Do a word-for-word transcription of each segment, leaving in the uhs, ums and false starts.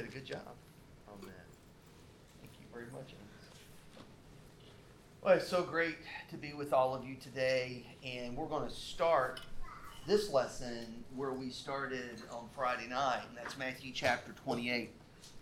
did a good job on that. Thank you very much. Well, it's so great to be with all of you today, and we're going to start this lesson where we started on Friday night, and that's Matthew chapter twenty-eight.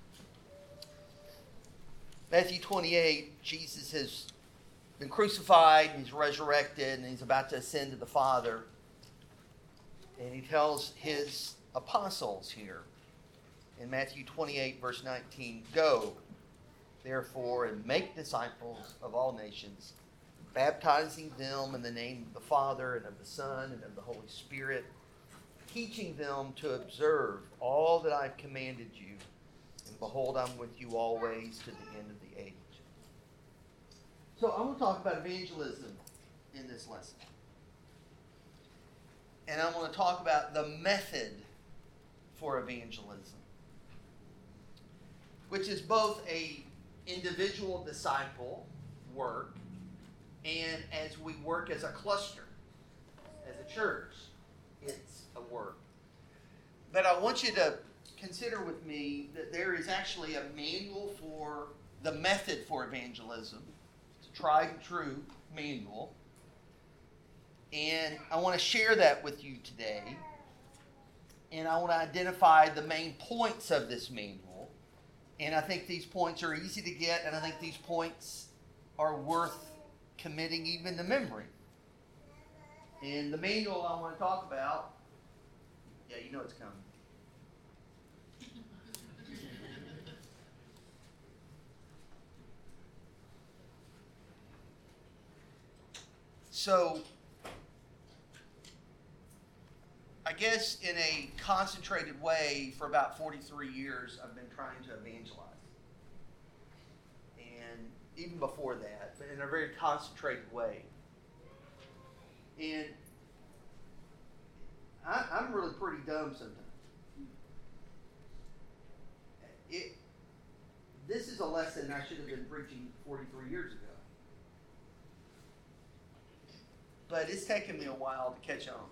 Matthew twenty-eight, Jesus has been crucified, he's resurrected, and he's about to ascend to the Father. And he tells his apostles here in Matthew twenty-eight, verse nineteen, "Go, therefore, and make disciples of all nations, baptizing them in the name of the Father and of the Son and of the Holy Spirit, teaching them to observe all that I've commanded you. And behold, I'm with you always to the end of the age." So I want to talk about evangelism in this lesson. And I want to talk about the method for evangelism, which is both a individual disciple work and as we work as a cluster, as a church, it's a work. But I want you to consider with me that there is actually a manual for the method for evangelism. It's a tried and true manual. And I want to share that with you today. And I want to identify the main points of this manual. And I think these points are easy to get, and I think these points are worth committing even to memory. And the manual I want to talk about, yeah, you know it's coming. So, I guess in a concentrated way, for about forty-three years, I've been trying to evangelize. And even before that, but in a very concentrated way. And I, I'm really pretty dumb sometimes. It, this is a lesson I should have been preaching forty-three years ago. But it's taken me a while to catch on.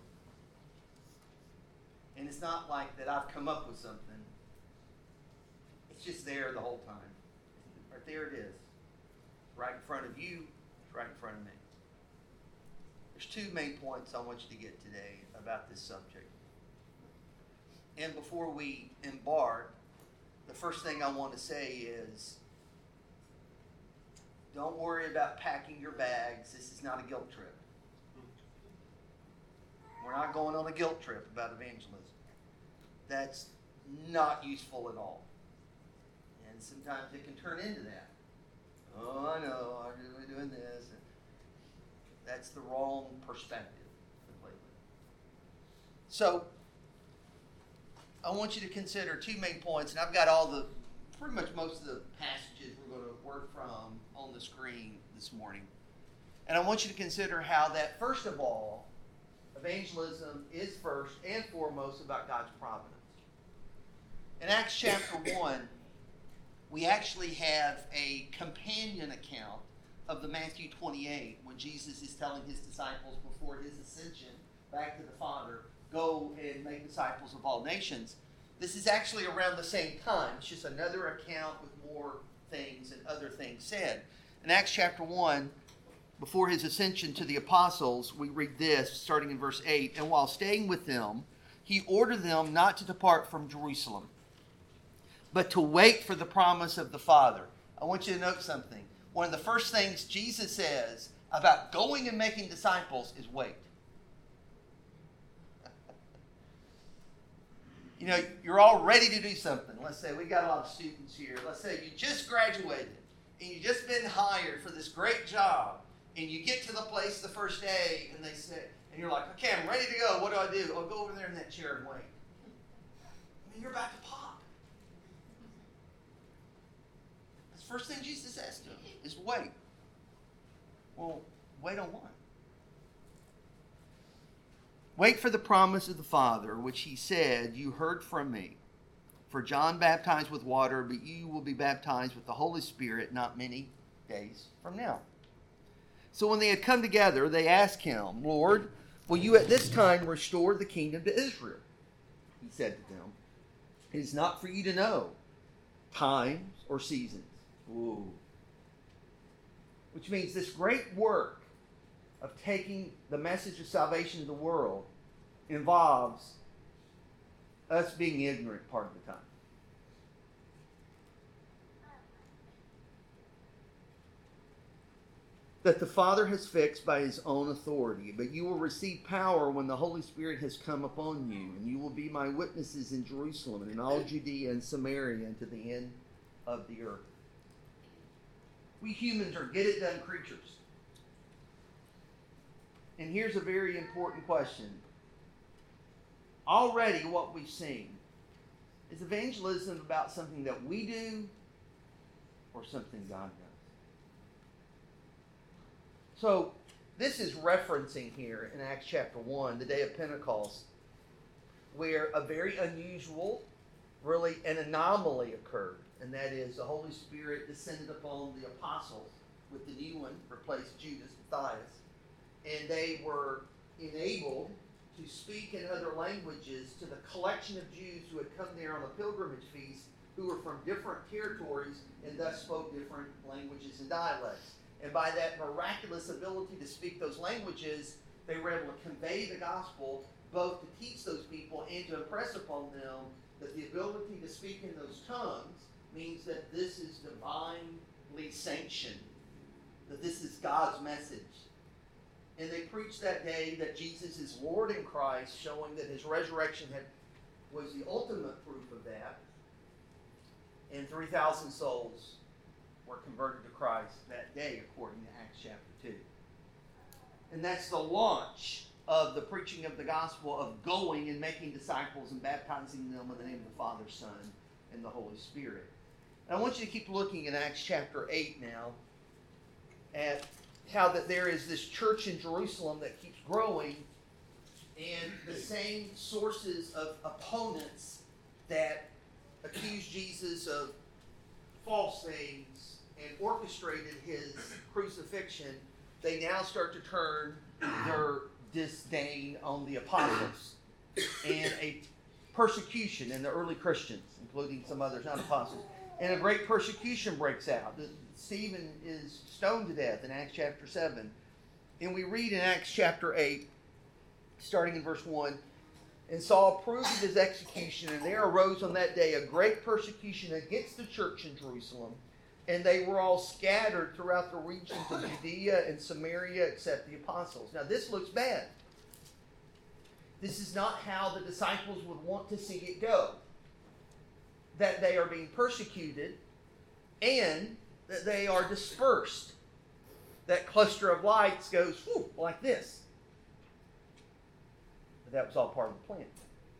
And it's not like that I've come up with something. It's just there the whole time. Right there it is. Right in front of you. It's right in front of me. There's two main points I want you to get today about this subject. And before we embark, the first thing I want to say is, don't worry about packing your bags. This is not a guilt trip. We're not going on a guilt trip about evangelism. That's not useful at all. And sometimes it can turn into that. Oh, I know, I'm doing this. That's the wrong perspective completely. So, I want you to consider two main points, and I've got all the, pretty much most of the passages we're going to work from on the screen this morning. And I want you to consider how that, first of all, evangelism is first and foremost about God's providence. In Acts chapter one, we actually have a companion account of the Matthew twenty-eight when Jesus is telling his disciples before his ascension back to the Father, go and make disciples of all nations. This is actually around the same time. It's just another account with more things and other things said. In Acts chapter one, before his ascension to the apostles, we read this, starting in verse eight. "And while staying with them, he ordered them not to depart from Jerusalem, but to wait for the promise of the Father." I want you to note something. One of the first things Jesus says about going and making disciples is wait. You know, you're all ready to do something. Let's say we got a lot of students here. Let's say you just graduated and you just been hired for this great job. And you get to the place the first day, and they say, and you're like, okay, I'm ready to go. What do I do? Oh, go over there in that chair and wait. I mean, you're about to pop. That's the first thing Jesus asked him, is wait. Well, wait on what? "Wait for the promise of the Father, which he said, you heard from me. For John baptized with water, but you will be baptized with the Holy Spirit not many days from now." So when they had come together, they asked him, "Lord, will you at this time restore the kingdom to Israel?" He said to them, "It is not for you to know times, or seasons. Ooh. Which means this great work of taking the message of salvation to the world involves us being ignorant part of the time. That the Father has fixed by His own authority, but you will receive power when the Holy Spirit has come upon you, and you will be my witnesses in Jerusalem and in all Judea and Samaria and to the end of the earth. We humans are get-it-done creatures. And here's a very important question. Already what we've seen, is evangelism about something that we do or something God does? So, this is referencing here in Acts chapter one, the day of Pentecost, where a very unusual, really an anomaly occurred. And that is, the Holy Spirit descended upon the apostles with the new one, replaced Judas, Matthias. And they were enabled to speak in other languages to the collection of Jews who had come there on a pilgrimage feast, who were from different territories and thus spoke different languages and dialects. And by that miraculous ability to speak those languages, they were able to convey the gospel, both to teach those people and to impress upon them that the ability to speak in those tongues means that this is divinely sanctioned, that this is God's message. And they preached that day that Jesus is Lord in Christ, showing that His resurrection had was the ultimate proof of that. And three thousand souls were converted to Christ that day, according to Acts chapter two. And that's the launch of the preaching of the gospel, of going and making disciples and baptizing them in the name of the Father, Son, and the Holy Spirit. And I want you to keep looking in Acts chapter eight now at how that there is this church in Jerusalem that keeps growing, and the same sources of opponents that accused Jesus of false things and orchestrated His crucifixion, they now start to turn their disdain on the apostles, and a persecution in the early Christians, including some others, not apostles. And a great persecution breaks out. Stephen is stoned to death in Acts chapter seven. And we read in Acts chapter eight, starting in verse one, and Saul approved of his execution, and there arose on that day a great persecution against the church in Jerusalem, and they were all scattered throughout the regions of Judea and Samaria except the apostles. Now this looks bad. This is not how the disciples would want to see it go. That they are being persecuted and that they are dispersed. That cluster of lights goes whew, like this. But that was all part of the plan.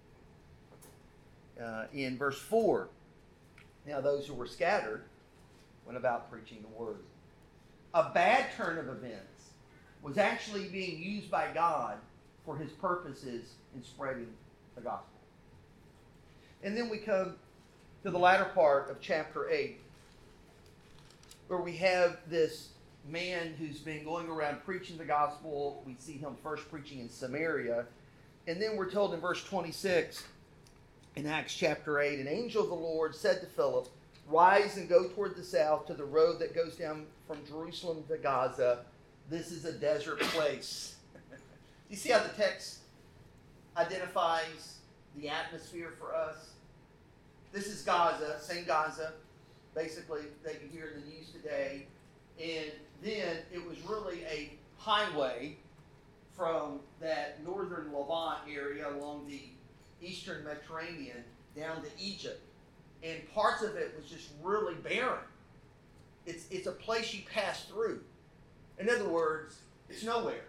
Uh, in verse four, now those who were scattered went about preaching the word. A bad turn of events was actually being used by God for His purposes in spreading the gospel. And then we come to the latter part of chapter eight, where we have this man who's been going around preaching the gospel. We see him first preaching in Samaria. And then we're told in verse twenty-six in Acts chapter eight, an angel of the Lord said to Philip, rise and go toward the south to the road that goes down from Jerusalem to Gaza. This is a desert place. You see how the text identifies the atmosphere for us? This is Gaza, same Gaza, basically, that you hear in the news today. And then it was really a highway from that northern Levant area along the eastern Mediterranean down to Egypt. And parts of it was just really barren. It's, it's a place you pass through. In other words, it's nowhere.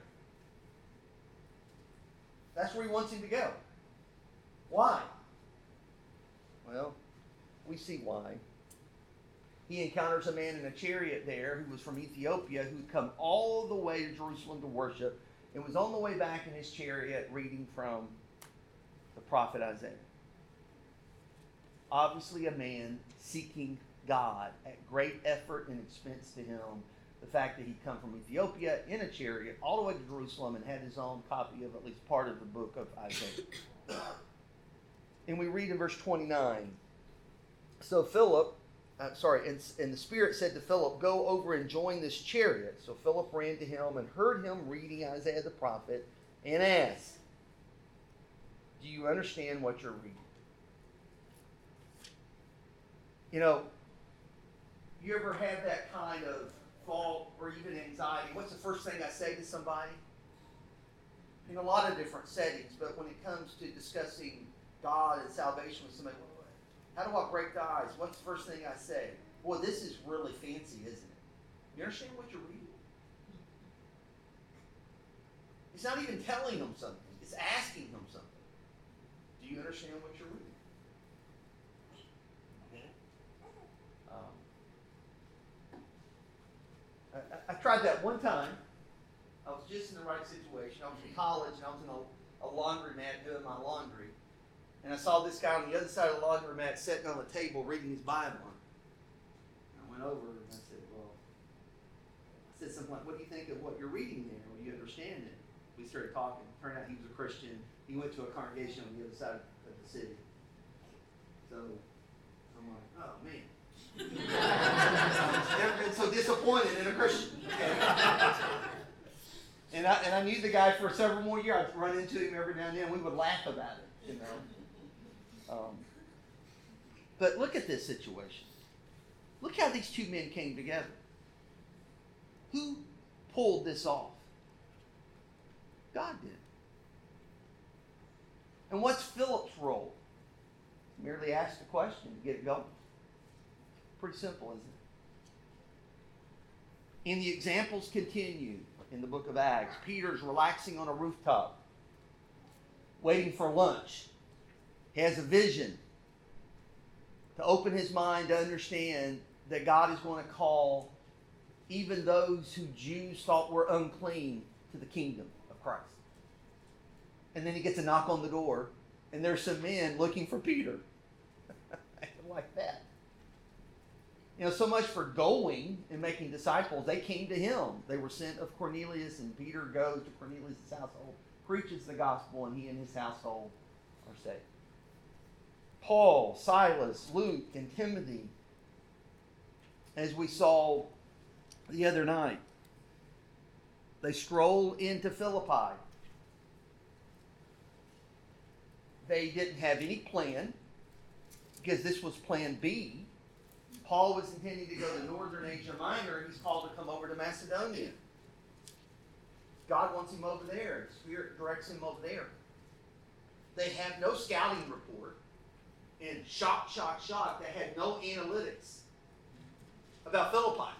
That's where he wants him to go. Why? Well, we see why. He encounters a man in a chariot there who was from Ethiopia, who had come all the way to Jerusalem to worship, and was on the way back in his chariot reading from the prophet Isaiah. Obviously a man seeking God at great effort and expense to him. The fact that he'd come from Ethiopia in a chariot all the way to Jerusalem and had his own copy of at least part of the book of Isaiah. And we read in verse twenty-nine, so Philip, uh, sorry, and, and the Spirit said to Philip, go over and join this chariot. So Philip ran to him and heard him reading Isaiah the prophet and asked, do you understand what you're reading? You know, you ever have that kind of thought or even anxiety? What's the first thing I say to somebody? In a lot of different settings, but when it comes to discussing God and salvation with somebody, how do I break the ice? What's the first thing I say? Boy, this is really fancy, isn't it? You understand what you're reading? It's not even telling them something. It's asking them something. Do you understand what you're reading? Um, I, I, I tried that one time. I was just in the right situation. I was in college, and I was in a, a laundromat doing my laundry. And I saw this guy on the other side of the laundromat sitting on the table reading his Bible. And I went over and I said, well, I said something like, what do you think of what you're reading there? Do you understand it? We started talking. Turned out he was a Christian. He went to a congregation on the other side of the city. So I'm like, oh, man. I've never been so disappointed in a Christian. And I, and I knew the guy for several more years. I'd run into him every now and then. We would laugh about it, you know. Um, but look at this situation. Look how these two men came together. Who pulled this off? God did. And what's Philip's role? Merely ask the question to get it going. Pretty simple, isn't it? And the examples continue in the book of Acts. Peter's relaxing on a rooftop, waiting for lunch. He has a vision to open his mind to understand that God is going to call even those who Jews thought were unclean to the kingdom of Christ. And then he gets a knock on the door, and there's some men looking for Peter. Like that. You know, so much for going and making disciples. They came to him. They were sent of Cornelius, and Peter goes to Cornelius' household, preaches the gospel, and he and his household are saved. Paul, Silas, Luke, and Timothy, as we saw the other night, they stroll into Philippi. They didn't have any plan, because this was plan B. Paul was intending to go to northern Asia Minor, and he's called to come over to Macedonia. God wants him over there. The Spirit directs him over there. They have no scouting report. And shock, shock, shock, they had no analytics about Philippi.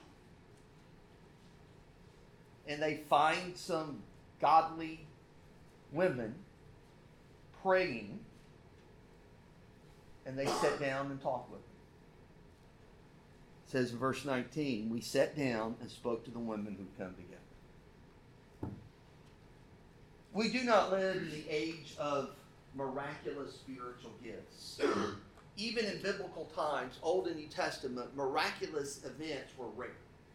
And they find some godly women praying, and they sit down and talk with them. It says in verse nineteen, we sat down and spoke to the women who come together. We do not live in the age of miraculous spiritual gifts. Even in biblical times, Old and New Testament, miraculous events were rare.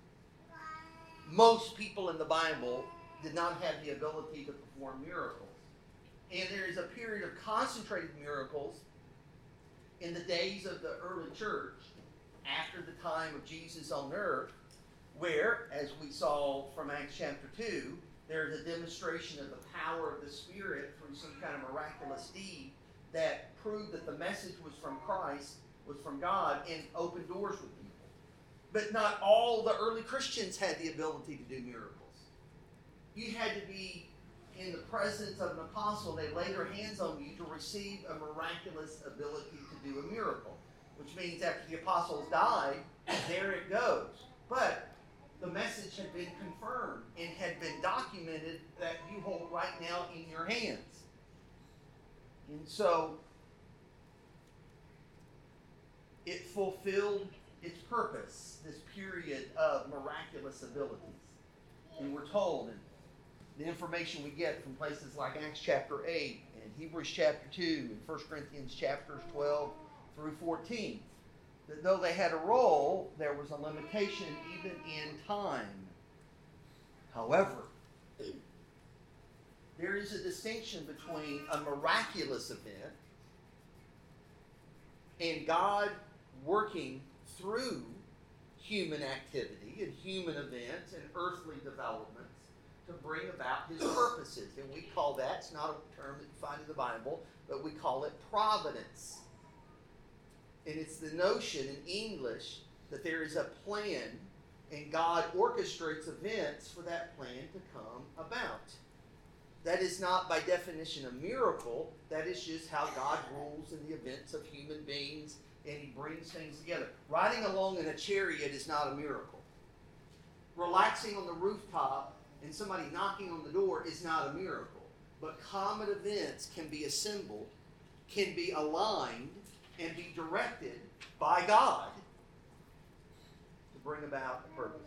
Most people in the Bible did not have the ability to perform miracles. And there is a period of concentrated miracles in the days of the early church, after the time of Jesus on earth, where, as we saw from Acts chapter two, there is a demonstration of the power of the Spirit through some kind of miraculous deed that proved that the message was from Christ, was from God, and opened doors with people. But not all the early Christians had the ability to do miracles. You had to be in the presence of an apostle. They laid their hands on you to receive a miraculous ability to do a miracle. Which means after the apostles died, there it goes. But the message had been confirmed and had been documented that you hold right now in your hands. And so it fulfilled its purpose, this period of miraculous abilities. And we're told, and the information we get from places like Acts chapter eight and Hebrews chapter two and First Corinthians chapters twelve through fourteen, that though they had a role, there was a limitation even in time. However, there is a distinction between a miraculous event and God working through human activity and human events and earthly developments to bring about his purposes. And we call that, it's not a term that you find in the Bible, but we call it providence. And it's the notion in English that there is a plan and God orchestrates events for that plan to come about. That is not by definition a miracle. That is just how God rules in the events of human beings, and he brings things together. Riding along in a chariot is not a miracle. Relaxing on the rooftop and somebody knocking on the door is not a miracle. But common events can be assembled, can be aligned, and be directed by God to bring about a purpose.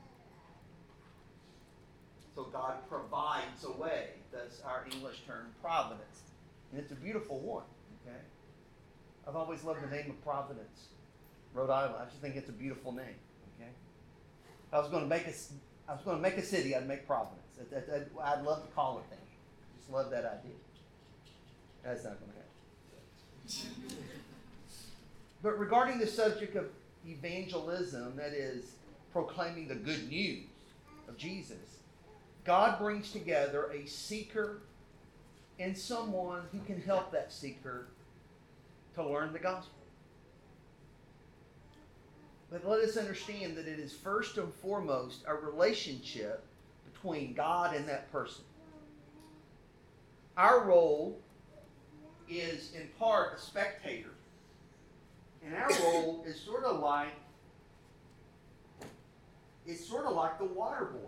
So God provides a way. That's our English term, providence. And it's a beautiful one, okay? I've always loved the name of Providence, Rhode Island. I just think it's a beautiful name, okay? If I was going to make a, I was going to make a city, I'd make Providence. That, that, that, I'd love to call it that. Just love that idea. That's not going to happen. But regarding the subject of evangelism, that is proclaiming the good news of Jesus, God brings together a seeker and someone who can help that seeker to learn the gospel. But let us understand that it is first and foremost a relationship between God and that person. Our role is in part a spectator. And our role is sort of like, it's sort of like the water boy.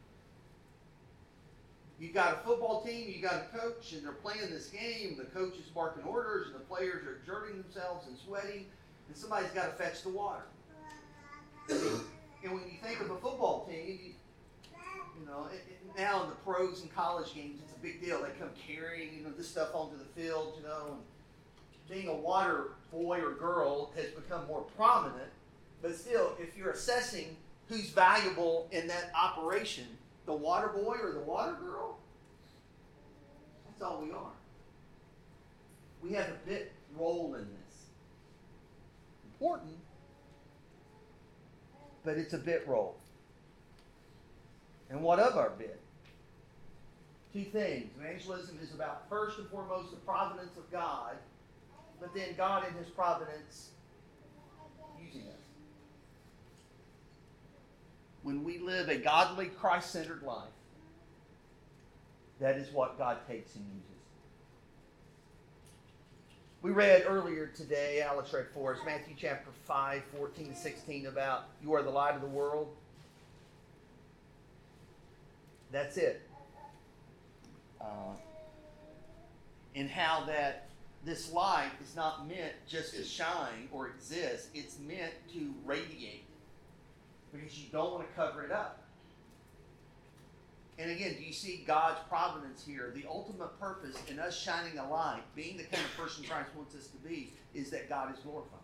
You've got a football team, you've got a coach, and they're playing this game. The coach is barking orders, and the players are exerting themselves and sweating, and somebody's got to fetch the water. And when you think of a football team, you, you know, it, it, now in the pros and college games, it's a big deal. They come carrying, you know, this stuff onto the field, you know. And being a water boy or girl has become more prominent, but still, if you're assessing who's valuable in that operation, the water boy or the water girl, that's all we are. We have a bit role in this. Important, but it's a bit role. And what of our bit? Two things. Evangelism is about first and foremost the providence of God, but then God in his providence using us. When we live a godly, Christ-centered life, that is what God takes and uses. We read earlier today, Alex read for us, Matthew chapter five, fourteen to sixteen, about you are the light of the world. That's it. Uh, and how that this light is not meant just to shine or exist. It's meant to radiate. Because you don't want to cover it up. And again, do you see God's providence here? The ultimate purpose in us shining a light, being the kind of person Christ wants us to be, is that God is glorified.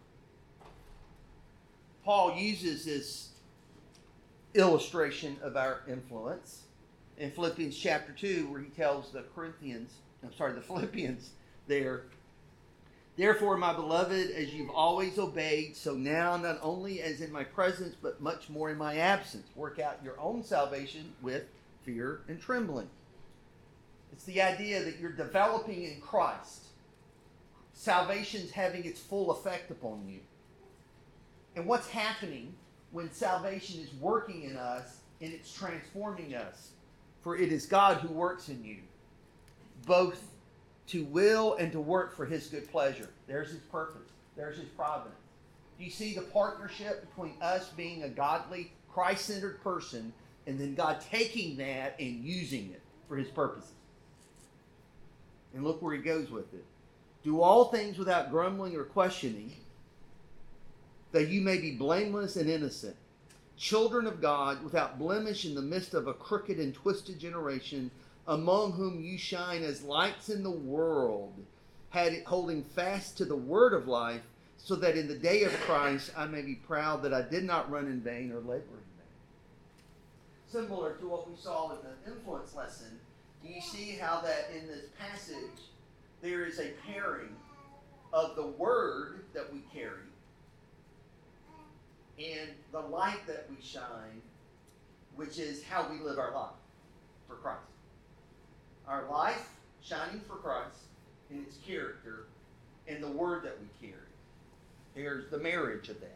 Paul uses this illustration of our influence in Philippians chapter two, where he tells the Corinthians, I'm sorry, the Philippians there, therefore, my beloved, as you've always obeyed, so now not only as in my presence, but much more in my absence, work out your own salvation with fear and trembling. It's the idea that you're developing in Christ. Salvation's having its full effect upon you. And what's happening when salvation is working in us and it's transforming us? For it is God who works in you, both to will and to work for his good pleasure. There's his purpose. There's his providence. Do you see the partnership between us being a godly, Christ-centered person and then God taking that and using it for his purposes? And look where he goes with it. Do all things without grumbling or questioning, that you may be blameless and innocent, children of God without blemish in the midst of a crooked and twisted generation, among whom you shine as lights in the world, had it holding fast to the word of life, so that in the day of Christ I may be proud that I did not run in vain or labor in vain. Similar to what we saw in the influence lesson, do you see how that in this passage there is a pairing of the word that we carry and the light that we shine, which is how we live our life for Christ. Our life shining for Christ in its character and the word that we carry. There's the marriage of that.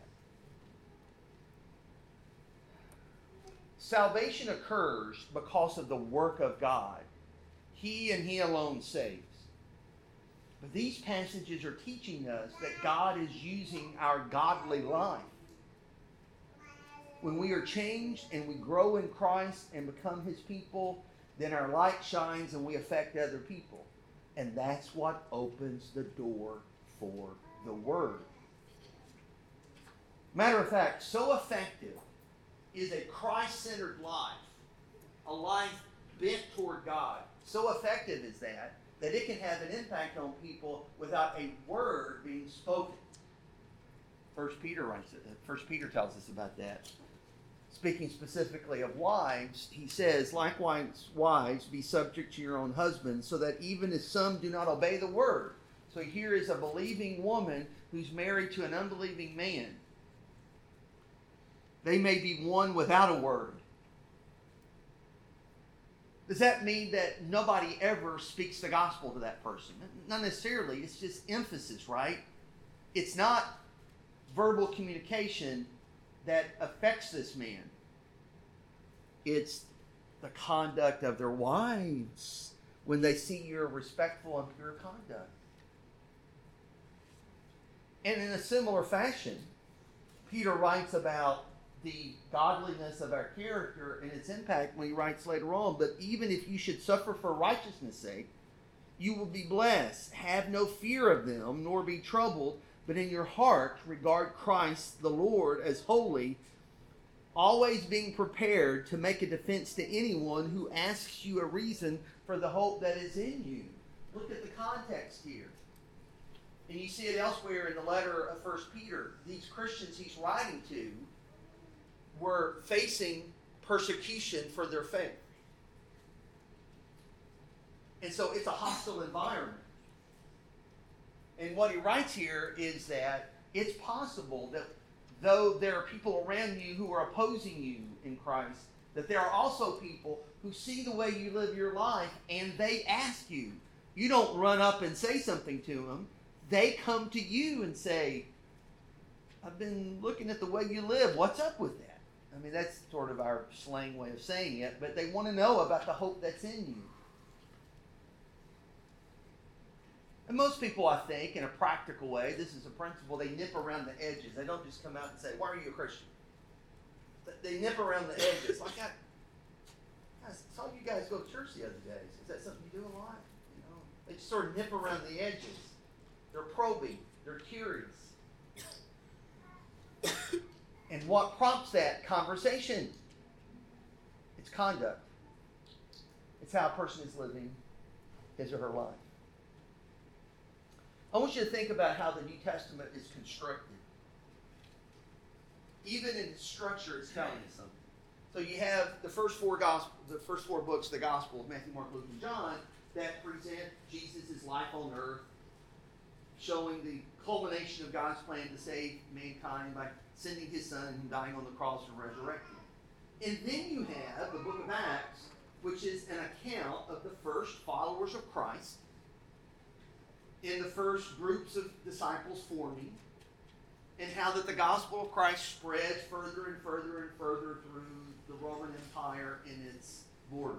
Salvation occurs because of the work of God. He and He alone saves. But these passages are teaching us that God is using our godly life. When we are changed and we grow in Christ and become His people, then our light shines and we affect other people. And that's what opens the door for the Word. Matter of fact, so effective is a Christ-centered life, a life bent toward God. So effective is that, that it can have an impact on people without a word being spoken. First Peter writes it. First Peter tells us about that. Speaking specifically of wives, he says, likewise, wives, be subject to your own husbands, so that even if some do not obey the word. So here is a believing woman who's married to an unbelieving man. They may be one without a word. Does that mean that nobody ever speaks the gospel to that person? Not necessarily. It's just emphasis, right? It's not verbal communication that affects this man. It's the conduct of their wives when they see your respectful and pure conduct. And in a similar fashion, Peter writes about the godliness of our character and its impact when he writes later on, but even if you should suffer for righteousness' sake, you will be blessed. Have no fear of them, nor be troubled, but in your heart regard Christ the Lord as holy, always being prepared to make a defense to anyone who asks you a reason for the hope that is in you. Look at the context here. And you see it elsewhere in the letter of First Peter. These Christians he's writing to were facing persecution for their faith. And so it's a hostile environment. And what he writes here is that it's possible that though there are people around you who are opposing you in Christ, that there are also people who see the way you live your life and they ask you. You don't run up and say something to them. They come to you and say, I've been looking at the way you live. What's up with that? I mean, that's sort of our slang way of saying it, but they want to know about the hope that's in you. And most people, I think, in a practical way, this is a principle, they nip around the edges. They don't just come out and say, why are you a Christian? They nip around the edges. Like I, I saw you guys go to church the other day. Is that something you do a lot? You know, they just sort of nip around the edges. They're probing. They're curious. And what prompts that conversation? It's conduct. It's how a person is living his or her life. I want you to think about how the New Testament is constructed. Even in its structure, it's telling us something. So you have the first four gospel, the first four books of the Gospel, Matthew, Mark, Luke, and John, that present Jesus' life on earth, showing the culmination of God's plan to save mankind by sending His Son and dying on the cross and resurrecting. And then you have the book of Acts, which is an account of the first followers of Christ, in the first groups of disciples forming, and how that the gospel of Christ spreads further and further and further through the Roman Empire and its borders.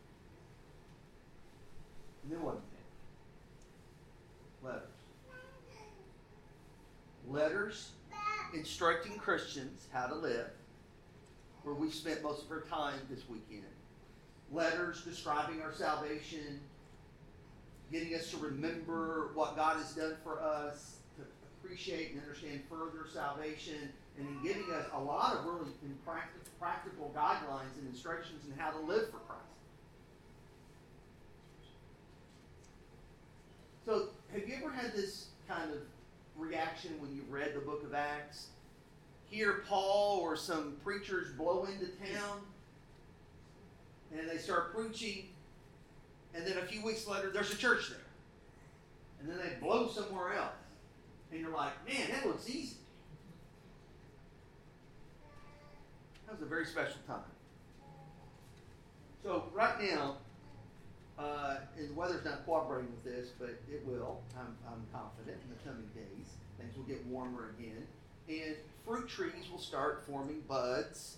And then what is it? Letters. Letters instructing Christians how to live, where we spent most of our time this weekend. Letters describing our salvation, getting us to remember what God has done for us, to appreciate and understand further salvation, and in giving us a lot of really practical guidelines and instructions in how to live for Christ. So, have you ever had this kind of reaction when you've read the book of Acts? Hear Paul or some preachers blow into town, and they start preaching, and then a few weeks later, there's a church there. And then they blow somewhere else. And you're like, man, that looks easy. That was a very special time. So right now, uh, and the weather's not cooperating with this, but it will. I'm, I'm confident in the coming days. Things will get warmer again. And fruit trees will start forming buds.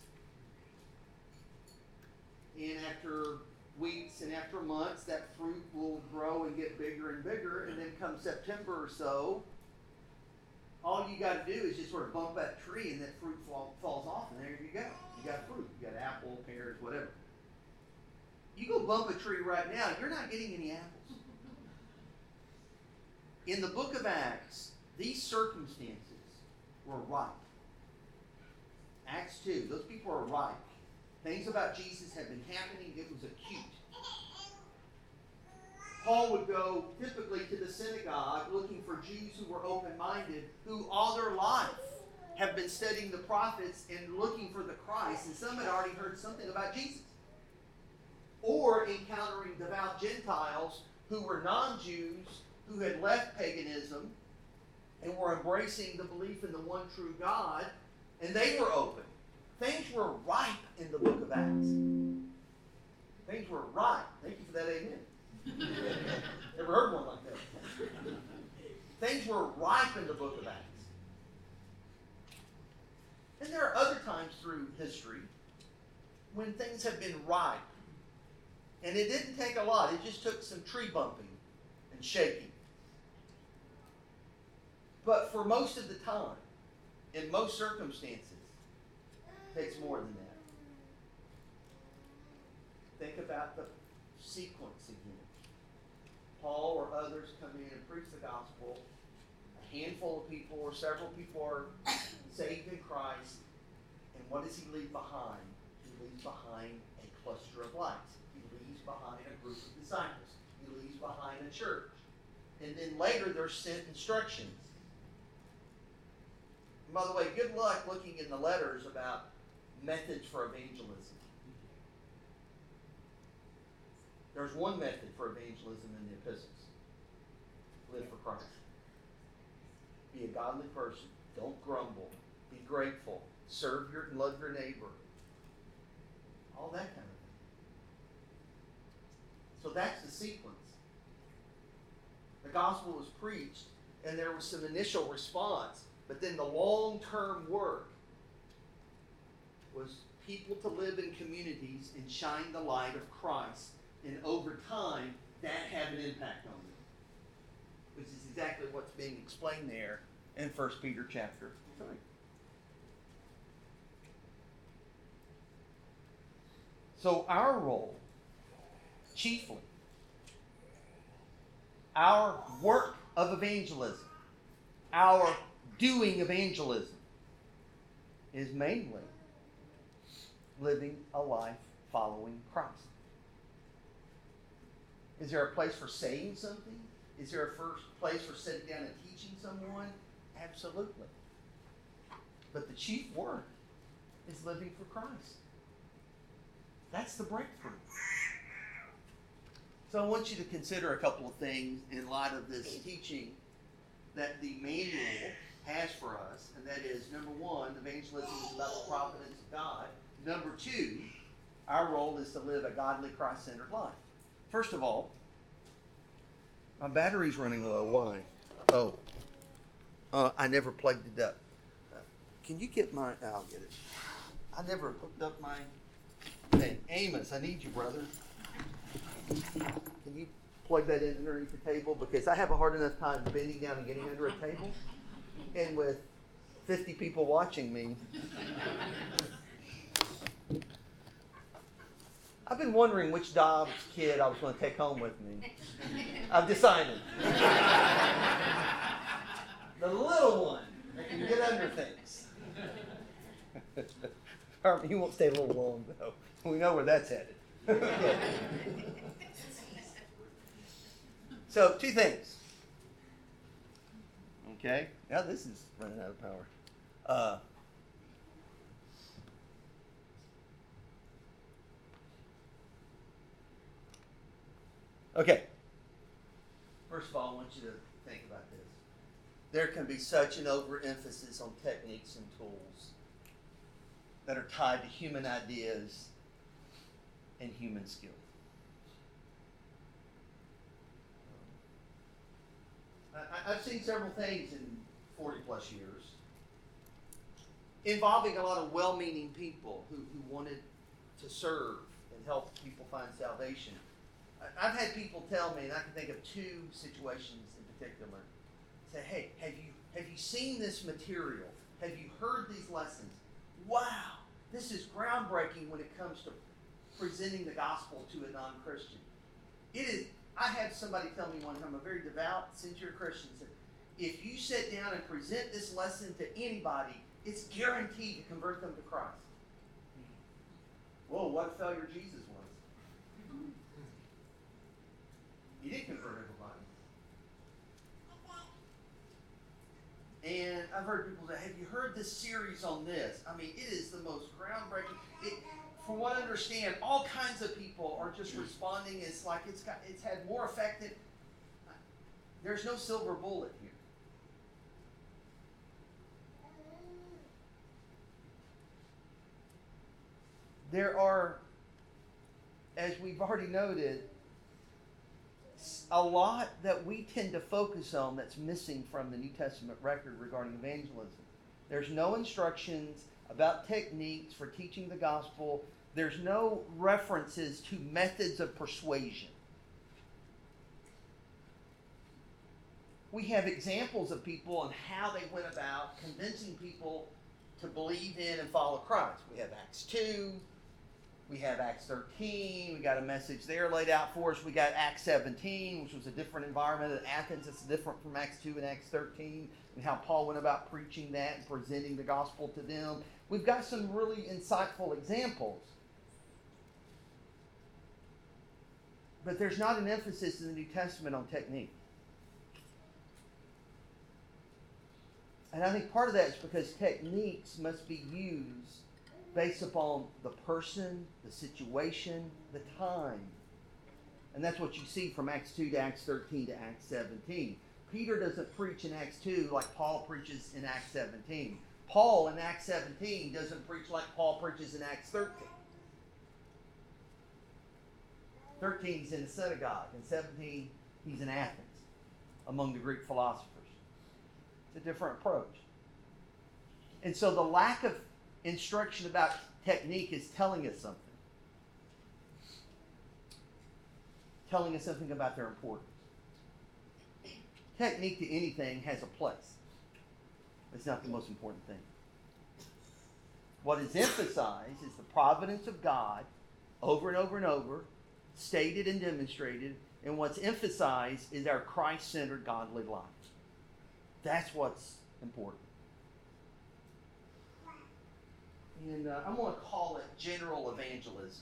And after weeks and after months, that fruit will grow and get bigger and bigger. And then come September or so, all you got to do is just sort of bump that tree and that fruit fall, falls off, and there you go. You got fruit. You got apple, pears, whatever. You go bump a tree right now, you're not getting any apples. In the book of Acts, these circumstances were ripe. Acts two, those people are ripe. Things about Jesus had been happening. It was acute. Paul would go typically to the synagogue looking for Jews who were open-minded, who all their life have been studying the prophets and looking for the Christ, and some had already heard something about Jesus. Or encountering devout Gentiles who were non-Jews, who had left paganism and were embracing the belief in the one true God, and they were open. Things were ripe in the book of Acts. Things were ripe. Thank you for that amen. Never heard one like that. Things were ripe in the book of Acts. And there are other times through history when things have been ripe. And it didn't take a lot. It just took some tree bumping and shaking. But for most of the time, in most circumstances, it takes more than that. Think about the sequence again. Paul or others come in and preach the gospel. A handful of people or several people are saved in Christ. And what does he leave behind? He leaves behind a cluster of lights. He leaves behind a group of disciples. He leaves behind a church. And then later there's sent instructions. And by the way, good luck looking in the letters about methods for evangelism. There's one method for evangelism in the epistles. Live for Christ. Be a godly person. Don't grumble. Be grateful. Serve your and love your neighbor. All that kind of thing. So that's the sequence. The gospel was preached, and there was some initial response, but then the long-term work was people to live in communities and shine the light of Christ. And over time, that had an impact on them. Which is exactly what's being explained there in First Peter chapter three. So our role, chiefly, our work of evangelism, our doing evangelism, is mainly living a life following Christ. Is there a place for saying something? Is there a first place for sitting down and teaching someone? Absolutely. But the chief work is living for Christ. That's the breakthrough. So I want you to consider a couple of things in light of this teaching that the manual has for us, and that is, number one, evangelism is about the providence of God. Number two, our role is to live a godly, Christ-centered life. First of all, my battery's running low. Why? Oh, uh, I never plugged it up. Uh, can you get my... I'll get it. I never hooked up my thing. Amos, I need you, brother. Can you plug that in underneath the table? Because I have a hard enough time bending down and getting under a table. And with fifty people watching me... I've been wondering which Dobbs kid I was going to take home with me. I've decided. The little one that can get under things. He won't stay a little long, though. We know where that's headed. Okay. So, two things. Okay? Now this is running out of power. Uh, Okay. First of all, I want you to think about this. There can be such an overemphasis on techniques and tools. that are tied to human ideas and human skill. I, I've seen several things in forty plus years involving a lot of well-meaning people who, who wanted to serve and help people find salvation. I, I've had people tell me, and I can think of two situations in particular, say, hey, have you have you seen this material? Have you heard these lessons? Wow, this is groundbreaking when it comes to presenting the gospel to a non-Christian. It is. I had somebody tell me one time, a very devout, sincere Christian, said, if you sit down and present this lesson to anybody, it's guaranteed to convert them to Christ. Whoa, what a failure Jesus was. He didn't convert everybody. And I've heard people say, have you heard this series on this? I mean, it is the most groundbreaking. It, from what I understand, all kinds of people are just responding. It's like it's got, it's had more effect than. There's no silver bullet here. There are, as we've already noted, a lot that we tend to focus on that's missing from the New Testament record regarding evangelism. There's no instructions about techniques for teaching the gospel. There's no references to methods of persuasion. We have examples of people and how they went about convincing people to believe in and follow Christ. We have Acts two. We have Acts thirteen. We got a message there laid out for us. We got Acts seventeen, which was a different environment at Athens. It's different from Acts two and Acts thirteen, and how Paul went about preaching that and presenting the gospel to them. We've got some really insightful examples. But there's not an emphasis in the New Testament on technique. And I think part of that is because techniques must be used based upon the person, the situation, the time. And that's what you see from Acts two to Acts thirteen to Acts seventeen. Peter doesn't preach in Acts two like Paul preaches in Acts seventeen. Paul in Acts seventeen doesn't preach like Paul preaches in Acts thirteen. thirteen he's in the synagogue, and seventeen he's in Athens among the Greek philosophers. It's a different approach. And so the lack of instruction about technique is telling us something. Telling us something about their importance. Technique to anything has a place. It's not the most important thing. What is emphasized is the providence of God over and over and over, stated and demonstrated, and what's emphasized is our Christ-centered godly life. That's what's important. And uh, I'm going to call it general evangelism.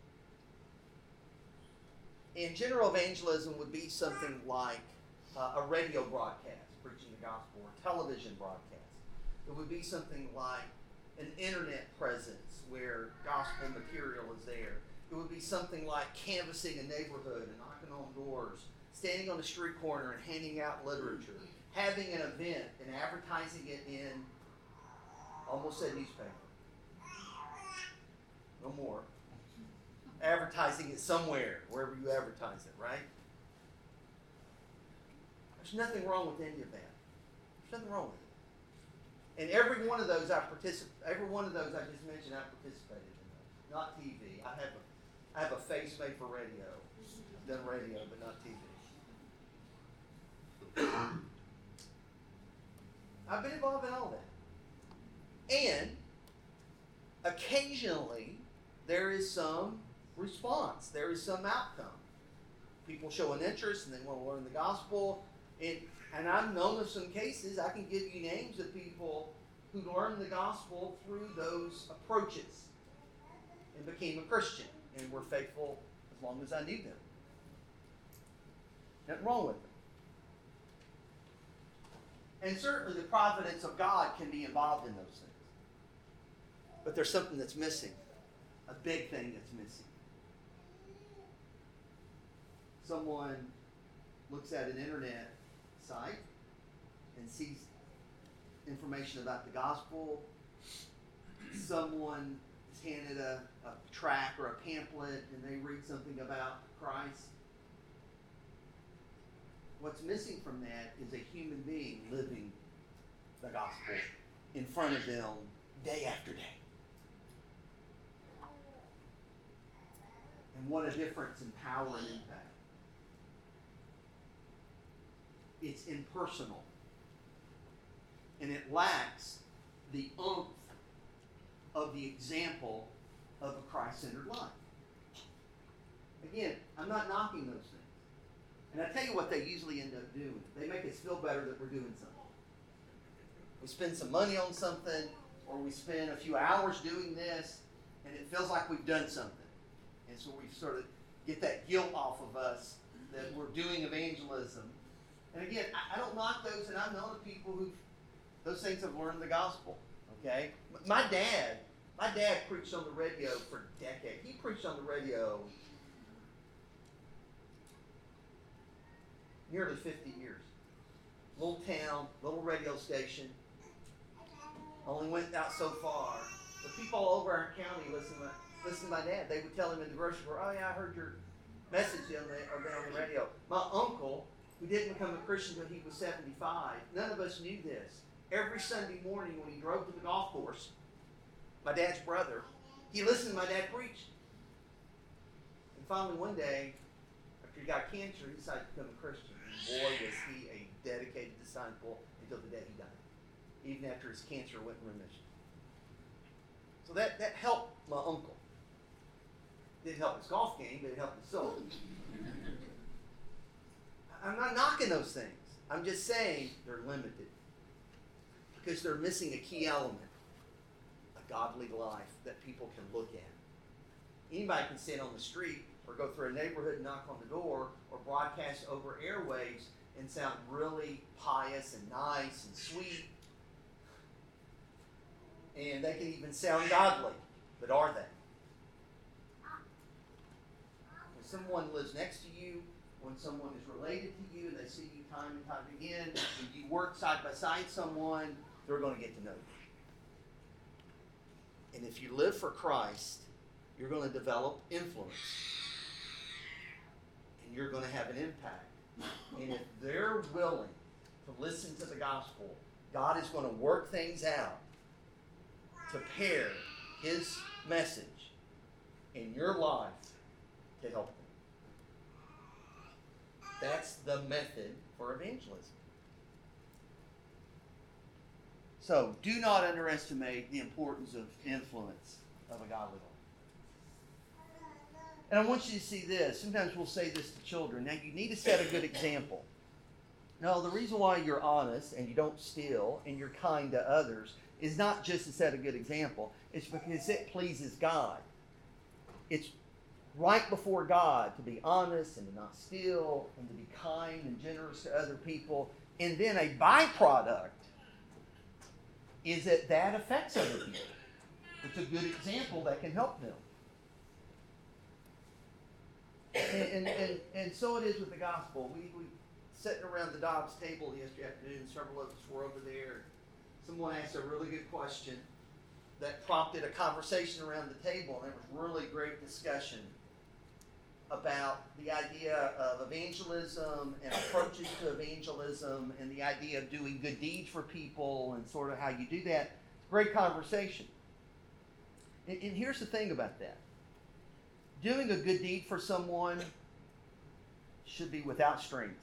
And general evangelism would be something like uh, a radio broadcast preaching the gospel, or television broadcast. It would be something like an internet presence where gospel material is there. It would be something like canvassing a neighborhood and knocking on doors, standing on the street corner and handing out literature, having an event and advertising it in, almost said newspaper. No more. Advertising it somewhere, wherever you advertise it, right? There's nothing wrong with any of that. There's nothing wrong with it. And every one of those I particip- every one of those I just mentioned, I participated in those. Not T V. I have a I have a face made for radio. I've done radio, but not T V. I've been involved in all that. And occasionally there is some response. There is some outcome. People show an interest and they want to learn the gospel. And, and I've known of some cases, I can give you names of people who learned the gospel through those approaches and became a Christian and were faithful as long as I knew them. Nothing wrong with them. And certainly the providence of God can be involved in those things. But there's something that's missing. A big thing that's missing. Someone looks at an internet site and sees information about the gospel, someone is handed a, a tract or a pamphlet and they read something about Christ. What's missing from that is a human being living the gospel in front of them day after day. And what a difference in power and impact. It's impersonal. And it lacks the oomph of the example of a Christ-centered life. Again, I'm not knocking those things. And I tell you what they usually end up doing. They make us feel better that we're doing something. We spend some money on something, or we spend a few hours doing this, and it feels like we've done something. And so we sort of get that guilt off of us that we're doing evangelism. And again, I, I don't knock those, and I've known people who, those things have learned the gospel. Okay? My dad, my dad preached on the radio for decades. He preached on the radio nearly fifty years. Little town, little radio station. Only went out so far. The people all over our county listen to, listen to my dad. They would tell him in the grocery store, oh yeah, I heard your message on the, on the radio. My uncle, who didn't become a Christian until he was seventy-five, none of us knew this. Every Sunday morning when he drove to the golf course, my dad's brother, he listened to my dad preach. And finally one day, after he got cancer, he decided to become a Christian. And boy, was he a dedicated disciple until the day he died, even after his cancer went in remission. So that, that helped my uncle. Didn't help his golf game, but it helped his soul. I'm not knocking those things. I'm just saying they're limited. Because they're missing a key element, a godly life that people can look at. Anybody can stand on the street or go through a neighborhood and knock on the door or broadcast over airwaves and sound really pious and nice and sweet. And they can even sound godly, but are they? When someone lives next to you, when someone is related to you and they see you time and time again, when you work side by side someone, they're going to get to know you. And if you live for Christ, you're going to develop influence. And you're going to have an impact. And if they're willing to listen to the gospel, God is going to work things out to pair His message in your life to help them. That's the method for evangelism. So, do not underestimate the importance of influence of a godly life. And I want you to see this. Sometimes we'll say this to children. Now, you need to set a good example. No, the reason why you're honest and you don't steal and you're kind to others is not just to set a good example. It's because it pleases God. It's right before God to be honest and to not steal and to be kind and generous to other people. And then a byproduct is that that affects other people. It's a good example that can help them. And, and, and, and so it is with the gospel. We, we sitting around the Dobbs table yesterday afternoon, several of us were over there. Someone asked a really good question that prompted a conversation around the table, and there was really great discussion about the idea of evangelism and approaches to evangelism and the idea of doing good deeds for people and sort of how you do that. Great conversation. And, and here's the thing about that. Doing a good deed for someone should be without strings.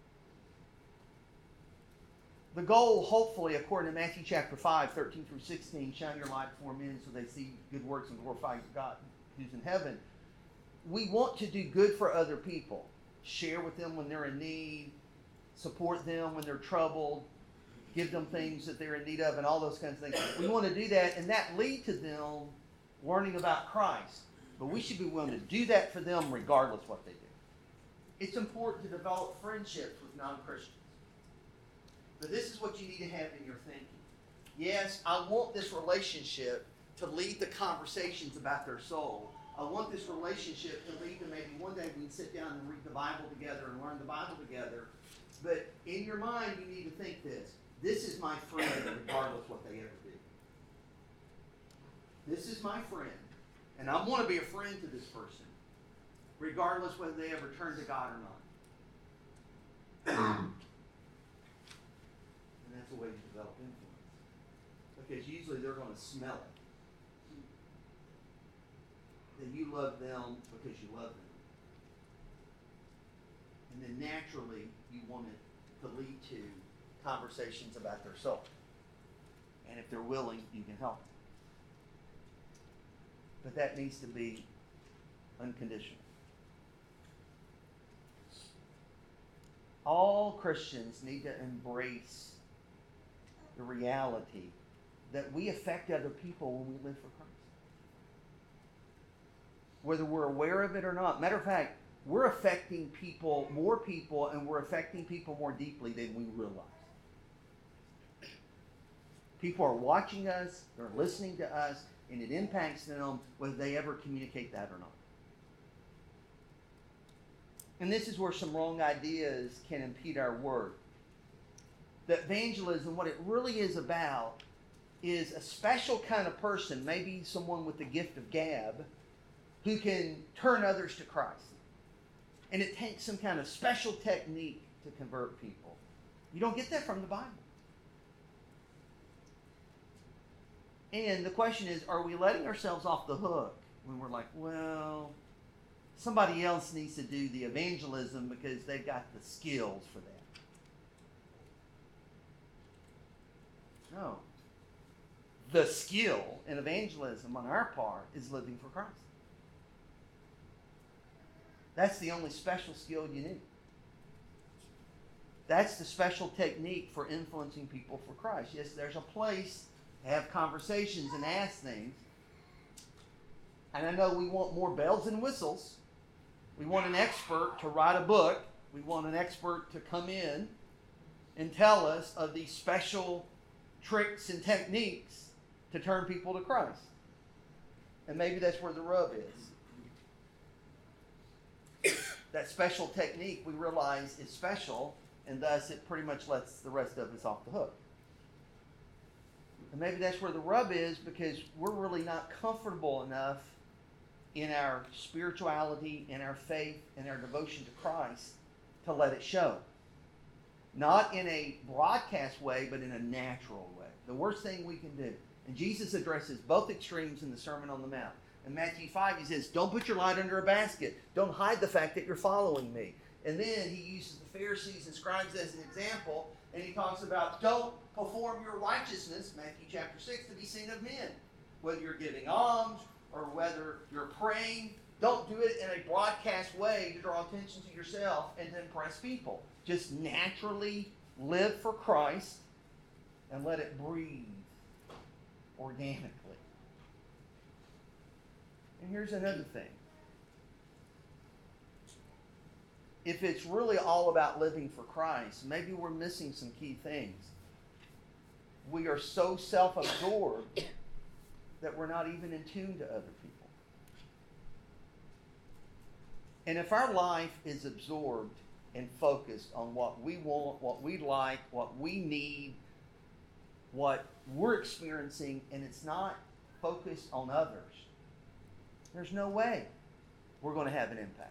The goal, hopefully, according to Matthew chapter five, thirteen through sixteen, shine your light before men so they see good works and glorify God who's in heaven. We want to do good for other people. Share with them when they're in need. Support them when they're troubled. Give them things that they're in need of and all those kinds of things. We want to do that, and that lead to them learning about Christ. But we should be willing to do that for them regardless of what they do. It's important to develop friendships with non-Christians. But this is what you need to have in your thinking. Yes, I want this relationship to lead the conversations about their soul. I want this relationship to lead to maybe one day we can sit down and read the Bible together and learn the Bible together. But in your mind, you need to think this. This is my friend regardless of what they ever do. This is my friend, and I want to be a friend to this person, regardless whether they ever turn to God or not. And that's a way to develop influence. Because usually they're going to smell it. That you love them because you love them. And then naturally you want it to lead to conversations about their soul. And if they're willing, you can help them. But that needs to be unconditional. All Christians need to embrace the reality that we affect other people when we live for Christ. Whether we're aware of it or not. Matter of fact, we're affecting people, more people, and we're affecting people more deeply than we realize. People are watching us, they're listening to us, and it impacts them whether they ever communicate that or not. And this is where some wrong ideas can impede our work. That evangelism, what it really is about, is a special kind of person, maybe someone with the gift of gab, who can turn others to Christ. And it takes some kind of special technique to convert people. You don't get that from the Bible. And the question is, are we letting ourselves off the hook when we're like, well, somebody else needs to do the evangelism because they've got the skills for that? No. The skill in evangelism on our part is living for Christ. That's the only special skill you need. That's the special technique for influencing people for Christ. Yes, there's a place to have conversations and ask things. And I know we want more bells and whistles. We want an expert to write a book. We want an expert to come in and tell us of these special tricks and techniques to turn people to Christ. And maybe that's where the rub is. That special technique we realize is special, and thus it pretty much lets the rest of us off the hook. And maybe that's where the rub is, because we're really not comfortable enough in our spirituality, in our faith, in our devotion to Christ to let it show. Not in a broadcast way, but in a natural way. The worst thing we can do. And Jesus addresses both extremes in the Sermon on the Mount. In Matthew five, he says, don't put your light under a basket. Don't hide the fact that you're following me. And then he uses the Pharisees and scribes as an example, and he talks about don't perform your righteousness, Matthew chapter six, to be seen of men. Whether you're giving alms or whether you're praying, don't do it in a broadcast way to draw attention to yourself and to impress people. Just naturally live for Christ and let it breathe organically. And here's another thing. If it's really all about living for Christ, maybe we're missing some key things. We are so self-absorbed that we're not even in tune to other people. And if our life is absorbed and focused on what we want, what we like, what we need, what we're experiencing, and it's not focused on others, there's no way we're going to have an impact.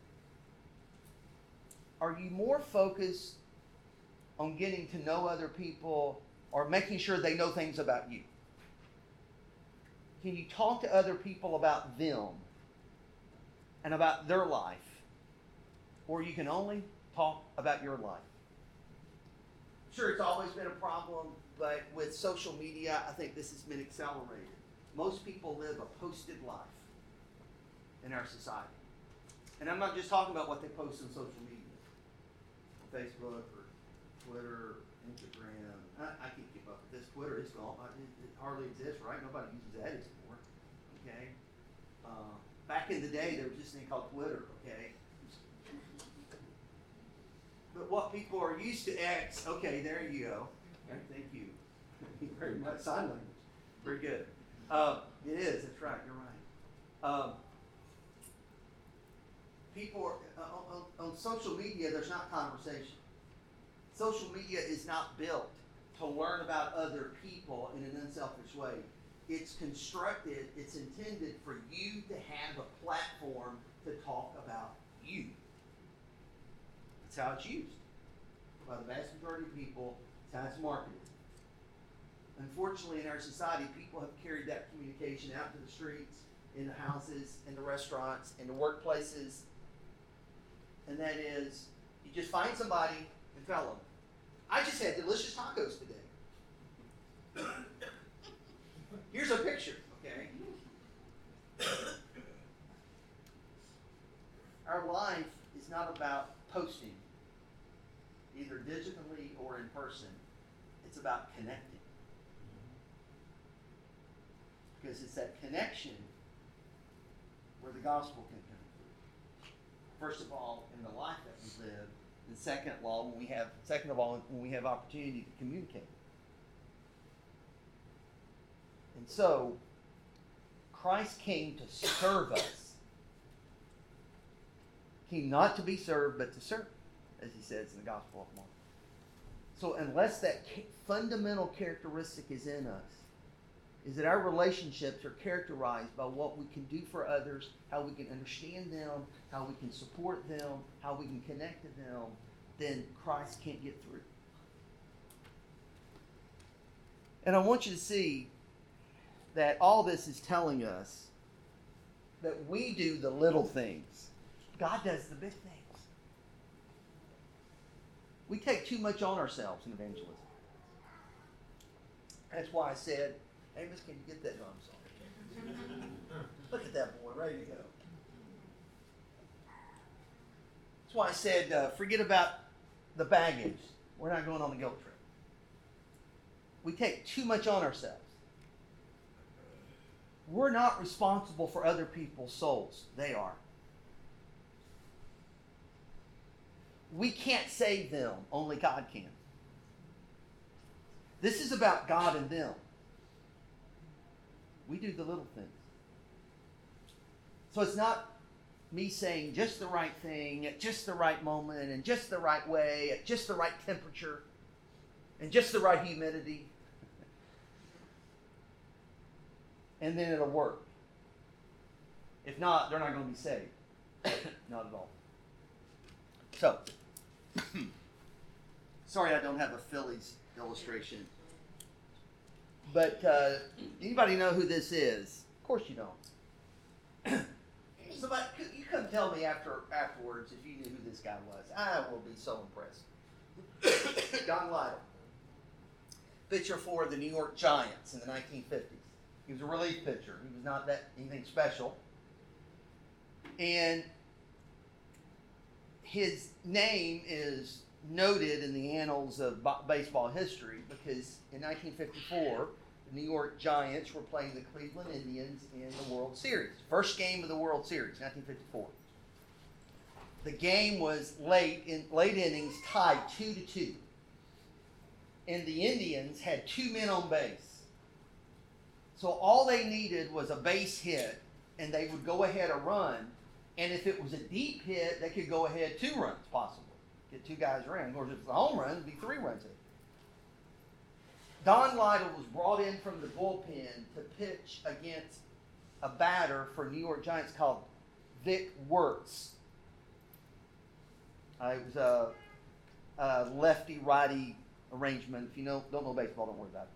Are you more focused on getting to know other people or making sure they know things about you? Can you talk to other people about them and about their life? Or you can only talk about your life? Sure, it's always been a problem, but with social media, I think this has been accelerated. Most people live a posted life in our society. And I'm not just talking about what they post on social media. Facebook or Twitter, Instagram. I, I can't keep up with this. Twitter is gone. It, it hardly exists, right? Nobody uses that anymore. Okay. Uh, back in the day, there was this thing called Twitter. Okay. But what people are used to, X. Okay, there you go. Okay, thank you. Thank you very much. Sign language. Very good. Uh, it is. That's right. You're right. Um, People are, uh, on, on social media, there's not conversation. Social media is not built to learn about other people in an unselfish way. it's constructed, it's intended for you to have a platform to talk about you. That's how it's used by the vast majority of people. It's how it's marketed. Unfortunately, in our society, people have carried that communication out to the streets, in the houses, in the restaurants, in the workplaces. And that is, you just find somebody and tell them, I just had delicious tacos today. Here's a picture, okay? Our life is not about posting, either digitally or in person. It's about connecting. Because it's that connection where the gospel can come through. First of all, in the life that we live, and second of all, when we have second of all, when we have opportunity to communicate. And so, Christ came to serve us. Came not to be served, but to serve, as he says in the Gospel of Mark. So unless that fundamental characteristic is in us, is that our relationships are characterized by what we can do for others, how we can understand them, how we can support them, how we can connect to them, then Christ can't get through. And I want you to see that all this is telling us that we do the little things. God does the big things. We take too much on ourselves in evangelism. That's why I said, Amos, can you get that drum song? Look at that boy, ready to go. That's why I said, uh, forget about the baggage. We're not going on the guilt trip. We take too much on ourselves. We're not responsible for other people's souls. They are. We can't save them. Only God can. This is about God and them. We do the little things. So it's not me saying just the right thing at just the right moment and just the right way at just the right temperature and just the right humidity. And then it'll work. If not, they're not going to be saved. Not at all. So, sorry I don't have a Phillies illustration. But uh, anybody know who this is? Of course you don't. Somebody, you come tell me after afterwards if you knew who this guy was. I will be so impressed. Don Lytle, pitcher for the New York Giants in the nineteen fifties. He was a relief pitcher. He was not that anything special. And his name is noted in the annals of baseball history because in nineteen fifty-four, the New York Giants were playing the Cleveland Indians in the World Series. First game of the World Series, nineteen fifty-four. The game was late in late innings, tied two to two. And the Indians had two men on base. So all they needed was a base hit, and they would go ahead a run. And if it was a deep hit, they could go ahead two runs, possibly. Get two guys around. Of course, if it's a home run, it'd be three runs hit. Don Lytle was brought in from the bullpen to pitch against a batter for New York Giants called Vic Wertz. Uh, it was a, a lefty-righty arrangement. If you know, don't know baseball, don't worry about it.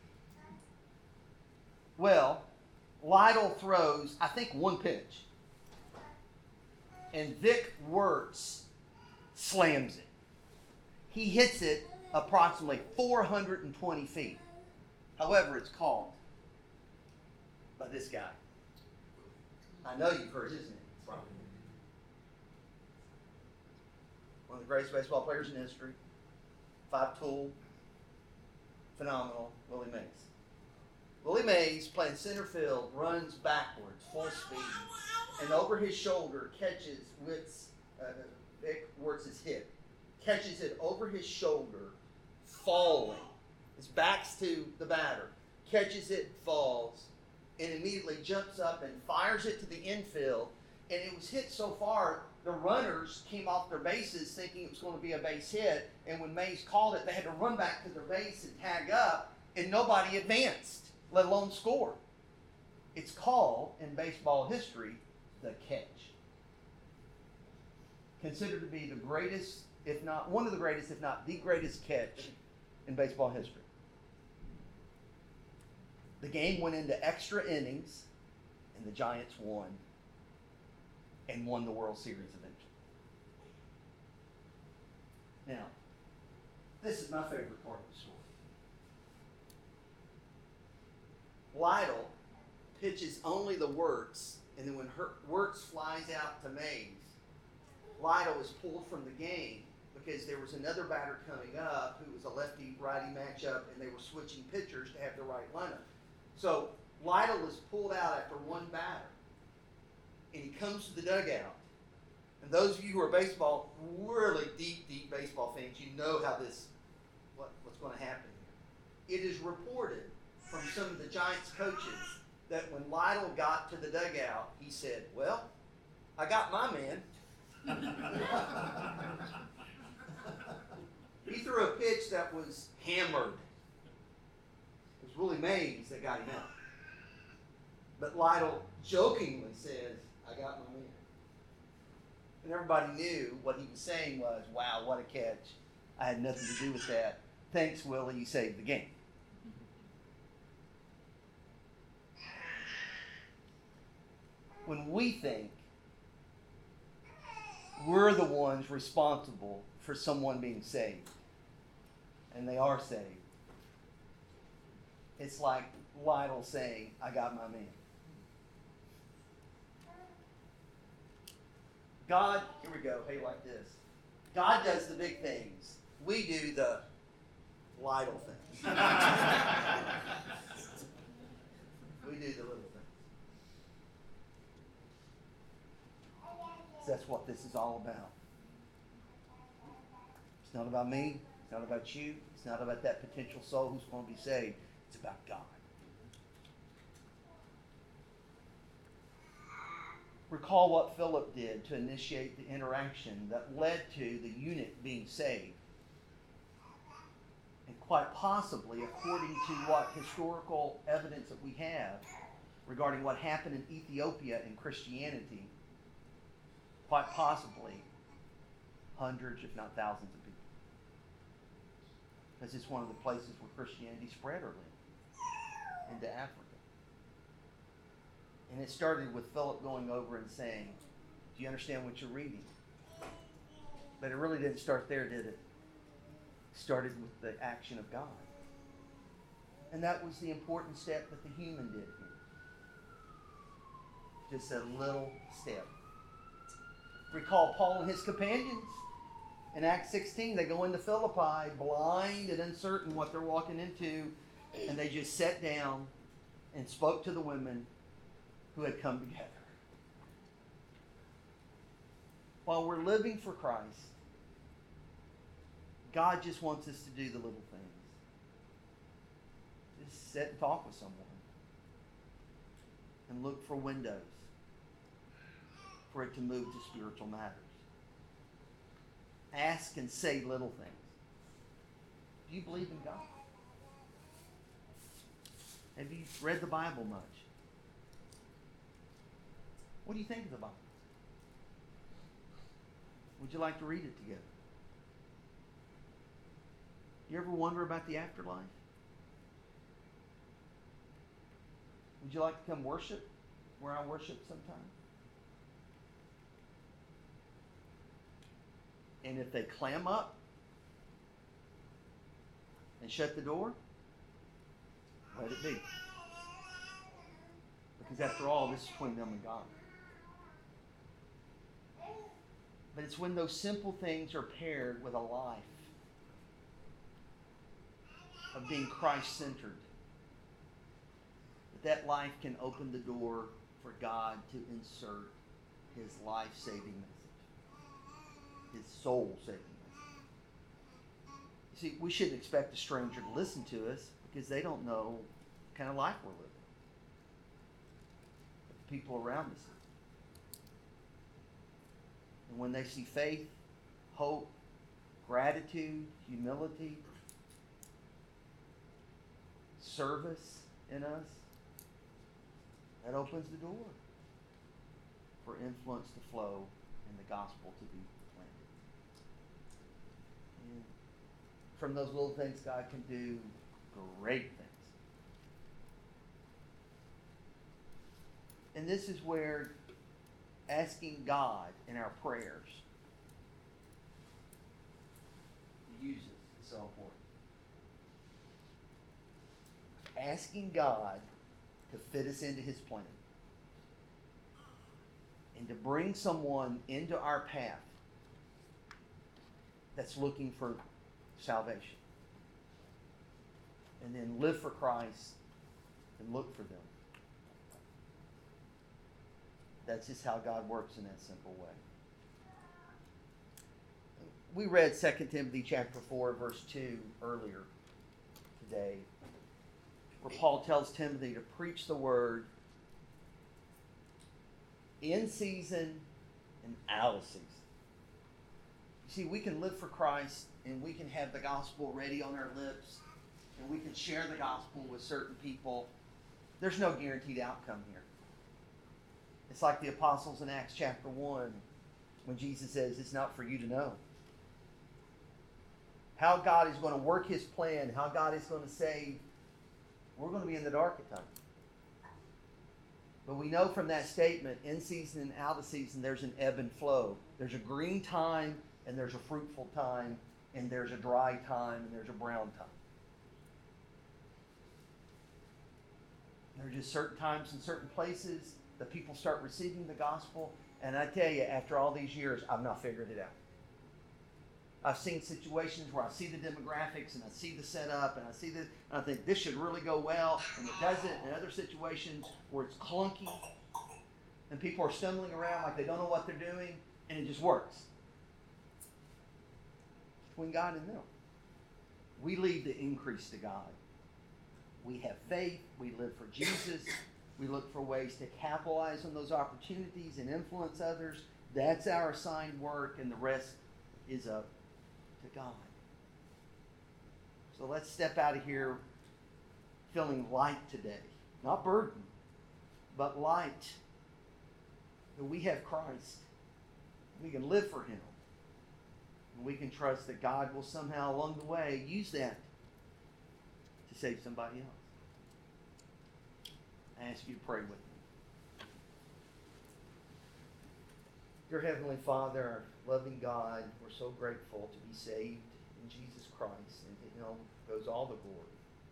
Well, Lytle throws, I think, one pitch. And Vic Wertz slams it. He hits it approximately four hundred twenty feet. However, it's called by this guy. I know you've heard his name. One of the greatest baseball players in history. Five-tool. Phenomenal. Willie Mays. Willie Mays, playing center field, runs backwards, full speed, and over his shoulder catches Witt's, uh, Vic Wertz's hit. Catches it over his shoulder, falling. His back's to the batter. Catches it, falls, and immediately jumps up and fires it to the infield. And it was hit so far, the runners came off their bases thinking it was going to be a base hit. And when Mays called it, they had to run back to their base and tag up, and nobody advanced. let alone score. It's called, in baseball history, the catch. Considered to be the greatest, if not one of the greatest, if not the greatest catch in baseball history. The game went into extra innings, and the Giants won, and won the World Series eventually. Now, this is my favorite part of the story. Lytle pitches only the Wirtz, and then when Her- Wirtz flies out to Mays, Lytle is pulled from the game because there was another batter coming up who was a lefty-righty matchup, and they were switching pitchers to have the right lineup. So Lytle is pulled out after one batter, and he comes to the dugout. And those of you who are baseball, really deep, deep baseball fans, you know how this, what, what's going to happen here. It is reported from some of the Giants coaches that when Lytle got to the dugout, he said, "Well, I got my man." He threw a pitch that was hammered. It was really Mays that got him out. But Lytle jokingly says, "I got my man." And everybody knew what he was saying was, "Wow, what a catch. I had nothing to do with that. Thanks, Willie, you saved the game." When we think we're the ones responsible for someone being saved, and they are saved, it's like Lytle saying, "I got my man." God, here we go, hey, like this. God does the big things. We do the Lytle things. We do the little things. That's what this is all about. It's not about me. It's not about you. It's not about that potential soul who's going to be saved. It's about God. Recall what Philip did to initiate the interaction that led to the eunuch being saved. And quite possibly, according to what historical evidence that we have regarding what happened in Ethiopia in Christianity, quite possibly hundreds, if not thousands of people. Because it's one of the places where Christianity spread early into Africa. And it started with Philip going over and saying, "Do you understand what you're reading?" But it really didn't start there, did it? It started with the action of God. And that was the important step that the human did here. Just a little step. Recall Paul and his companions. In Acts sixteen, they go into Philippi blind and uncertain what they're walking into, and they just sat down and spoke to the women who had come together. While we're living for Christ, God just wants us to do the little things. Just sit and talk with someone and look for windows for it to move to spiritual matters. Ask and say little things. Do you believe in God? Have you read the Bible much? What do you think of the Bible? Would you like to read it together? You ever wonder about the afterlife? Would you like to come worship where I worship sometime? And if they clam up and shut the door, let it be. Because after all, this is between them and God. But it's when those simple things are paired with a life of being Christ-centered that that life can open the door for God to insert His life-saving message, His soul-saving message. You see, we shouldn't expect a stranger to listen to us because they don't know what kind of life we're living. But the people around us. And when they see faith, hope, gratitude, humility, service, in us, that opens the door for influence to flow and the gospel to be planted. And from those little things, God can do great things. And this is where asking God in our prayers to use it is so important. Asking God to fit us into His plan and to bring someone into our path that's looking for salvation, and then live for Christ and look for them. That's just how God works in that simple way. We read Second Timothy chapter four, verse two earlier today, where Paul tells Timothy to preach the word in season and out of season. You see, we can live for Christ and we can have the gospel ready on our lips and we can share the gospel with certain people. There's no guaranteed outcome here. It's like the apostles in Acts chapter one when Jesus says it's not for you to know. How God is going to work His plan, how God is going to save, we're going to be in the dark at times. But we know from that statement, in season and out of season, there's an ebb and flow. There's a green time, and there's a fruitful time, and there's a dry time, and there's a brown time. There are just certain times in certain places that people start receiving the gospel, and I tell you, after all these years, I've not figured it out. I've seen situations where I see the demographics and I see the setup and I see this, and I think this should really go well, and it doesn't. And other situations where it's clunky and people are stumbling around like they don't know what they're doing, and it just works. Between God and them. We leave the increase to God. We have faith. We live for Jesus. We look for ways to capitalize on those opportunities and influence others. That's our assigned work, and the rest is up to God. So let's step out of here feeling light today. Not burdened, but light. That we have Christ. We can live for Him. And we can trust that God will somehow along the way use that to save somebody else. I ask you to pray with me. Dear Heavenly Father, loving God, we're so grateful to be saved in Jesus Christ, and to Him goes all the glory.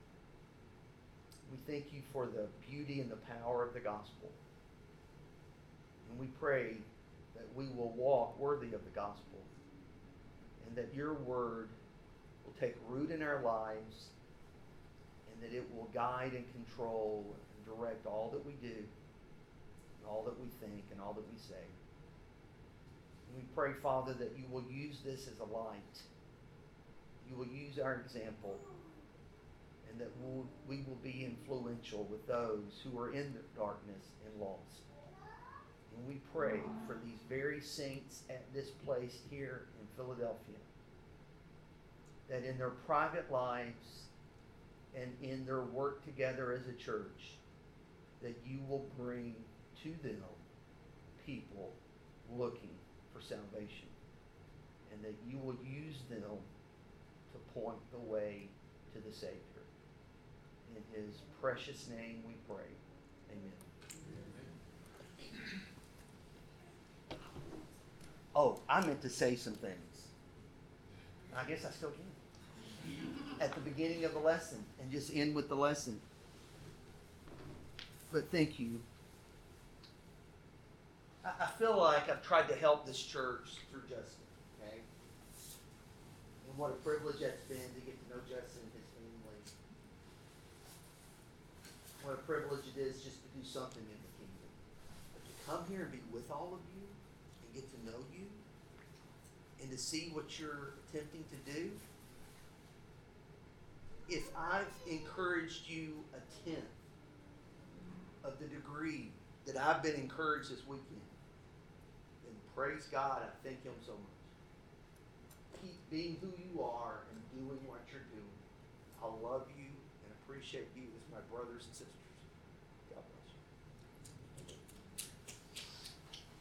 We thank You for the beauty and the power of the gospel. And we pray that we will walk worthy of the gospel, and that Your word will take root in our lives, and that it will guide and control and direct all that we do, and all that we think, and all that we say. We pray, Father, that You will use this as a light. You will use our example, and that we'll, we will be influential with those who are in the darkness and lost. And we pray for these very saints at this place here in Philadelphia, that in their private lives and in their work together as a church, that You will bring to them people looking for salvation, and that You will use them to point the way to the Savior. In His precious name we pray. Amen. Oh, I meant to say some things. I guess I still can. At the beginning of the lesson, and just end with the lesson. But thank you. I feel like I've tried to help this church through Justin, okay? And what a privilege that's been to get to know Justin and his family. What a privilege it is just to do something in the kingdom. But to come here and be with all of you and get to know you and to see what you're attempting to do. If I've encouraged you a tenth of the degree that I've been encouraged this weekend, then praise God, I thank Him so much. Keep being who you are and doing what you're doing. I love you and appreciate you as my brothers and sisters. God bless.